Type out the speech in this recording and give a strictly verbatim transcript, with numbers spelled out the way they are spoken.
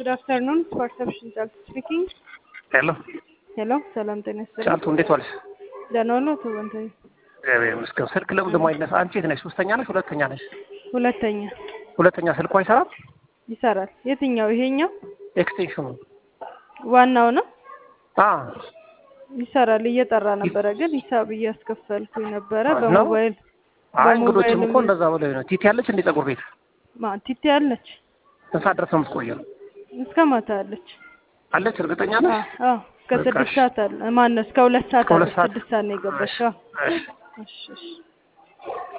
Good afternoon. Perception Charles speaking. Hello. Hello. ሰላም ጤና ይስጥልኝ። ቻልቱ እንዴት ዋልሽ? ደህና ነው ተወንተይ። እግዚአብሔር ይመስገን። ስልክ ለምን ደማይነሳ? አንቺ የት ነሽ? ሶስተኛ ነሽ? ሁለተኛ ነሽ? ሁለተኛ። ሁለተኛ ስልኩ አይሰራም? ይሰራል። የትኛው? ይሄኛው? ኤክስቴንሽኑ ዋናው ነው? አዎ ይሰራል። እየጠራ ነበረ ግን ሂሳብ እያስከፈልኩኝ ነበረ በሞባይል። አይ እንግዶችም እኮ እንደዛ ብለው ነው። ቲቲ ያለች እንደ ፀጉር ቤት ማ ቲቲ ያለች? ስንት ሰዓት ድረስ ነው የምትቆየው? እስከ ማታ አለች። አለች? እርግጠኛ ነሽ? አዎ እስከ ስድስት ሰዓት አለ። ማነው እስከ ሁለት ሰዓት አለ። ስድስት ሰዓት ነው የገባሽው? እሺ እሺ